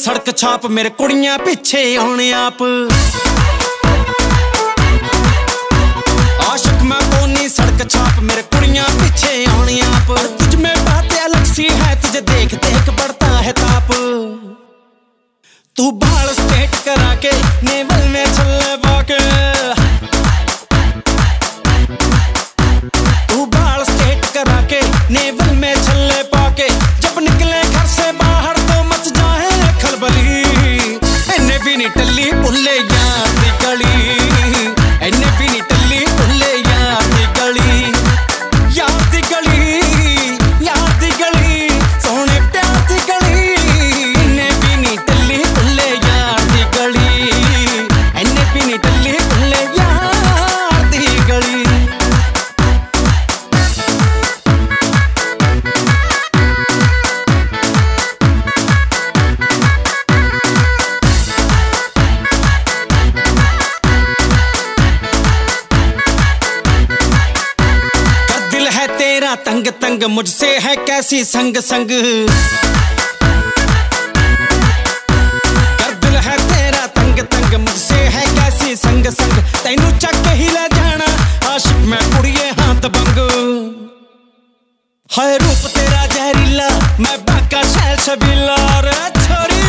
सड़क छाप मेरे कुड़ियां पीछे आने आप। आशिक मैं कोनी सड़क छाप मेरे कुड़ियां पीछे आने आप। और तुझ में बातें अलग सी है तुझे देख देख बढ़ता है ताप। तू बाल स्ट्रेट करा के नेवल में छल्ले पाके, तू बाल स्ट्रेट करा के नेवल में छल्ले पाके जब निकले घर से बाहर तो मच जाए खलबली। इन्ने भी नहीं टल्ली भुल्ले यार दी गली, इन्ने भी नहीं टल्ली भुल्ले यार दी गली। यार दी गली, यार दी गली, सोने प्यार दी गली। इन्ने भी नहीं टल्ली भुल्ले यार दी गली, इन्ने भी नहीं टल्ली भुल्ले यार दी गली। तेरा तंग तंग मुझसे है कैसी संग संग, कर दिल है तेरा तंग तंग मुझसे है कैसी संग संग। तैनू चक ही ले जाना आशिक मैं कुड़िए हाथ बंग। है रूप तेरा जहरीला मैं बाका शैल छबीला रे छोरी।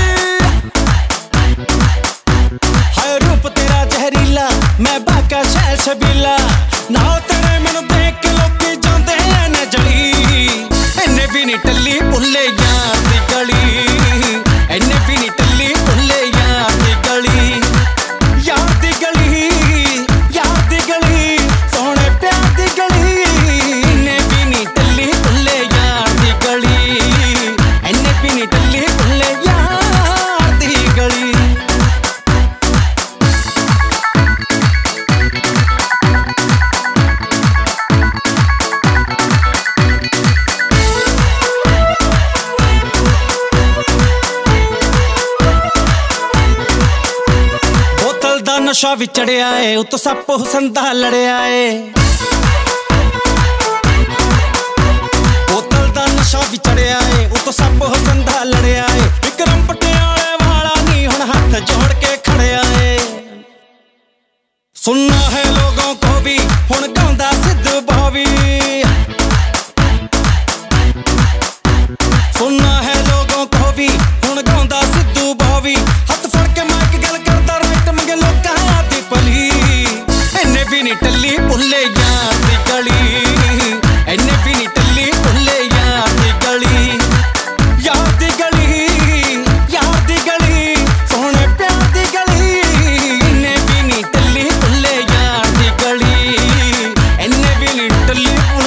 है रूप तेरा जहरीला मैं बाका शैल छबीला। ना तेरे मैनू देख के लोकी जांदे ने जली। इन्ने भी नहीं टल्ली भुल्ले यार दी गली, इन्ने भी नहीं टल्ली भुल्ले यार दी गली। यार दी गली, यार दी गली, सोने प्यार दी गली। इन्ने भी नहीं टल्ली भुल्ले यार दी गली, इन्ने भी नहीं टल्ली भुल्ले यार दी गली। नशा भी चढ़िया है उतो सप हुसन दा लड़िया है। बोतल दा नशा भी चढ़िया है उतो सप हुसन दा लड़िया है। विक्रम पटियाले वाला नहीं हुण हाथ जोड़ के खड़िया है। सुनना है लोगों को भी हुण गांदा सिद्धू भावी। सुनना है लोगों को भी हुण गांदा सिद्धू भावी। हथ फड़ के माइक गल करदा राइट मंगे लोकां दी पली। इन्ने भी नहीं टल्ली भुल्ले यार दी गली, इन्ने भी नहीं टल्ली भुल्ले यार दी गली। यार दी गली, यार दी गली, सोने प्यार दी गली। इन्ने भी नहीं टल्ली भुल्ले यार दी गली, इन्ने भी नहीं टल्ली